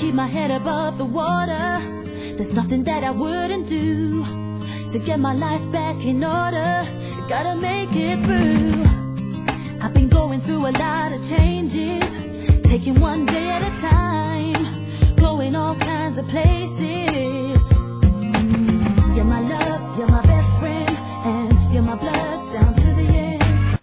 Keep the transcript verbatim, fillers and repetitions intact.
keep my head above the water. There's nothing that I wouldn't do to get my life back in order. Gotta make it through. I've been going through a lot of changes.